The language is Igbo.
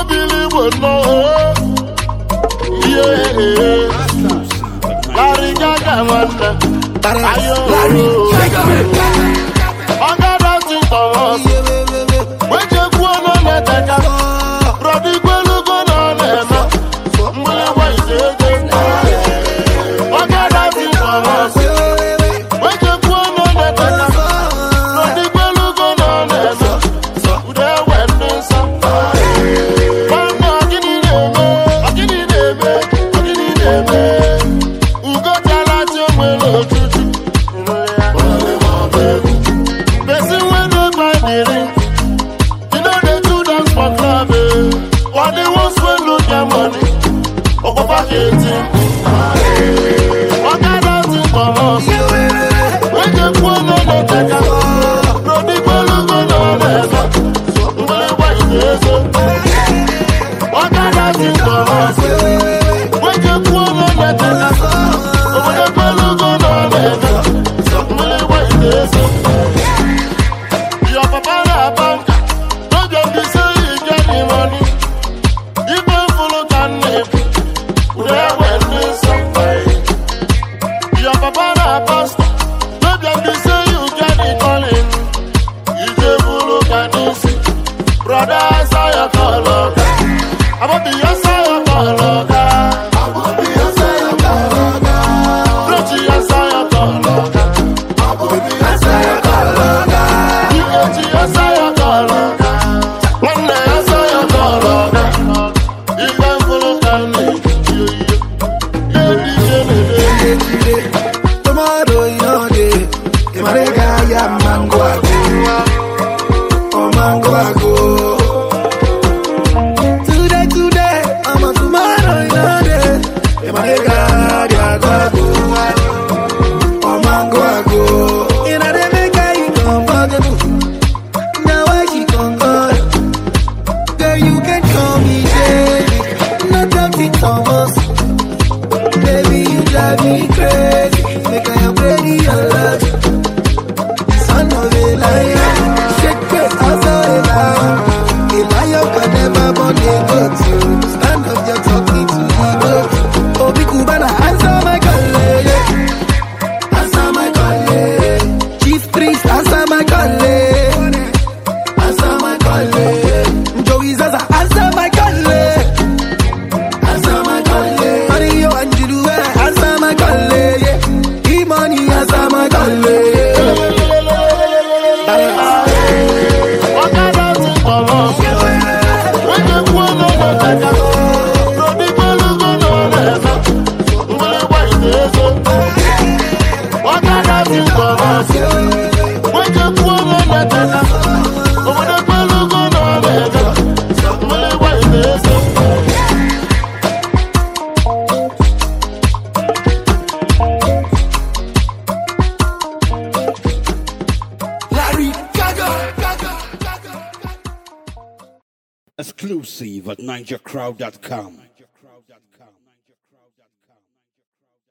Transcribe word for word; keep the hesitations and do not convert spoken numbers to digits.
believe would know. Yeah, Larry Gaga, man. Larry Gaga. I got out in Paris. When you go on the Gaga, Brody Bellu go on them. Mule White, I got out in Paris. When you go on the Gaga, Brody Bellu go on them. They went in some. One more, give me them, give me them, give me them. Who got a lot of money? Exclusive at ninja crowd dot com.